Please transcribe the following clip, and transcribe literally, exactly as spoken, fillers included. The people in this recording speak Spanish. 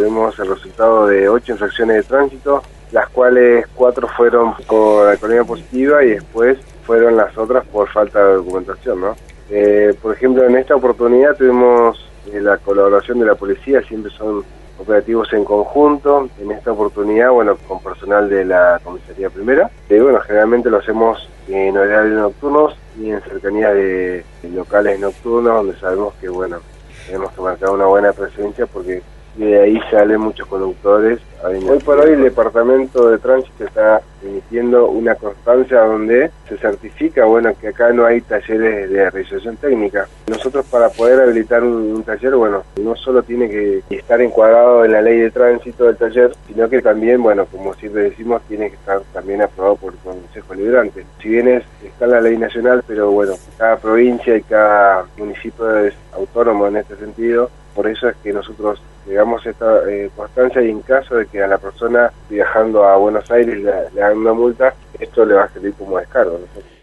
tuvimos el resultado de ocho infracciones de tránsito, las cuales cuatro fueron con alcoholemia positiva y después fueron las otras por falta de documentación, ¿no? Eh, por ejemplo, en esta oportunidad tuvimos eh, la colaboración de la policía, siempre son operativos en conjunto. En esta oportunidad, bueno, con personal de la comisaría primera. Y bueno, generalmente lo hacemos en horarios nocturnos y en cercanía de, de locales nocturnos, donde sabemos que, bueno, tenemos que marcar una buena presencia porque de ahí salen muchos conductores. Hoy por hoy el Departamento de Tránsito está emitiendo una constancia donde se certifica, bueno, que acá no hay talleres de realización técnica. Nosotros, para poder habilitar un, un taller, bueno, no solo tiene que estar encuadrado en la ley de tránsito del taller, sino que también, bueno, como siempre decimos, tiene que estar también aprobado por el Consejo Liberante. Si bien es, está en la ley nacional, pero bueno, cada provincia y cada municipio es autónomo en este sentido. Por eso es que nosotros llegamos a esta eh, constancia, y en caso de que a la persona viajando a Buenos Aires le, le hagan una multa, esto le va a servir como descargo, ¿no?